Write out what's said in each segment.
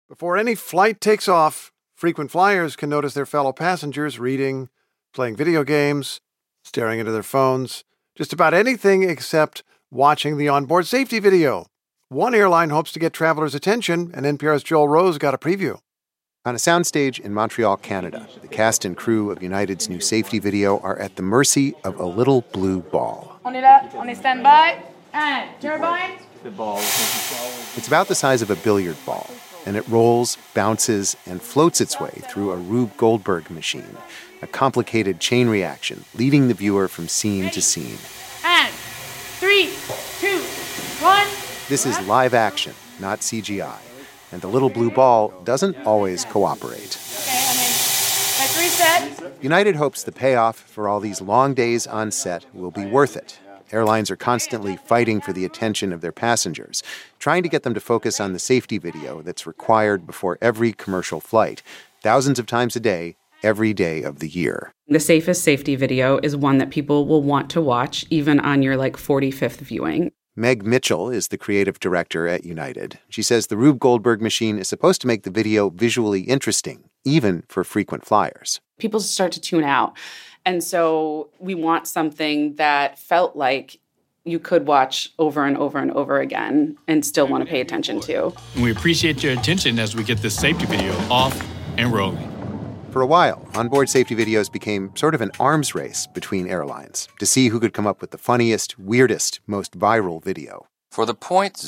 Before any flight takes off, frequent flyers can notice their fellow passengers reading, playing video games, staring into their phones, just about anything except watching the onboard safety video. One airline hopes to get travelers' attention, and NPR's Joel Rose got a preview. On a soundstage in Montreal, Canada, the cast and crew of United's new safety video are at the mercy of a little blue ball. On est là, on est stand-by, and turbine. It's about the size of a billiard ball, and it rolls, bounces, and floats its way through a Rube Goldberg machine, a complicated chain reaction leading the viewer from scene to scene. And 3, 2, 1. This is live action, not CGI, and the little blue ball doesn't always cooperate. Okay, I'm in. My 3 sets. United hopes the payoff for all these long days on set will be worth it. Airlines are constantly fighting for the attention of their passengers, trying to get them to focus on the safety video that's required before every commercial flight, thousands of times a day, every day of the year. The safest safety video is one that people will want to watch, even on your 45th viewing. Meg Mitchell is the creative director at United. She says the Rube Goldberg machine is supposed to make the video visually interesting, even for frequent flyers. People start to tune out. And so we want something that felt like you could watch over and over and over again and still want to pay attention to. And we appreciate your attention as we get this safety video off and rolling. For a while, onboard safety videos became sort of an arms race between airlines to see who could come up with the funniest, weirdest, most viral video. For the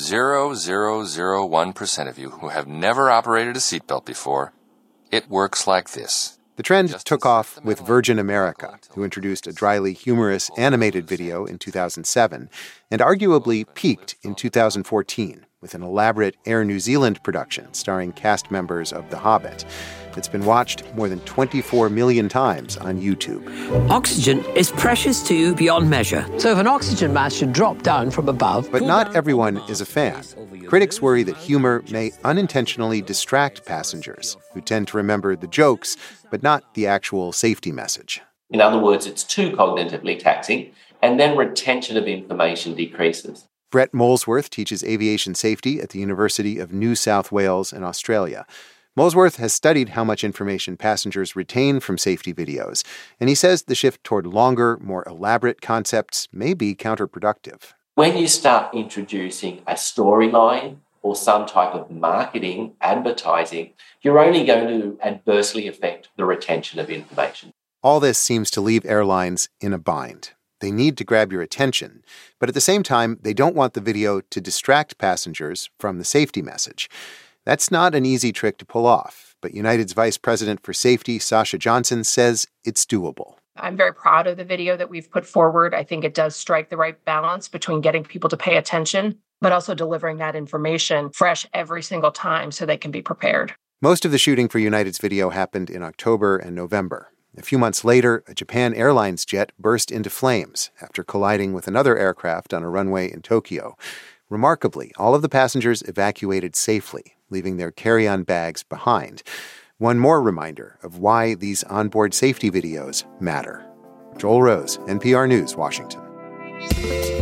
0.0001% of you who have never operated a seatbelt before, it works like this. The trend took off with Virgin America, who introduced a dryly humorous animated video in 2007, and arguably peaked in 2014 with an elaborate Air New Zealand production starring cast members of The Hobbit. It's been watched more than 24 million times on YouTube. Oxygen is precious to you beyond measure. So if an oxygen mask should drop down from above... But not everyone is a fan. Critics worry that humor may unintentionally distract passengers, who tend to remember the jokes, but not the actual safety message. In other words, it's too cognitively taxing, and then retention of information decreases. Brett Molesworth teaches aviation safety at the University of New South Wales in Australia. Molesworth has studied how much information passengers retain from safety videos, and he says the shift toward longer, more elaborate concepts may be counterproductive. When you start introducing a storyline or some type of marketing, advertising, you're only going to adversely affect the retention of information. All this seems to leave airlines in a bind. They need to grab your attention, but at the same time, they don't want the video to distract passengers from the safety message. That's not an easy trick to pull off, but United's Vice President for Safety, Sasha Johnson, says it's doable. I'm very proud of the video that we've put forward. I think it does strike the right balance between getting people to pay attention, but also delivering that information fresh every single time so they can be prepared. Most of the shooting for United's video happened in October and November. A few months later, a Japan Airlines jet burst into flames after colliding with another aircraft on a runway in Tokyo. Remarkably, all of the passengers evacuated safely, leaving their carry-on bags behind. One more reminder of why these onboard safety videos matter. Joel Rose, NPR News, Washington.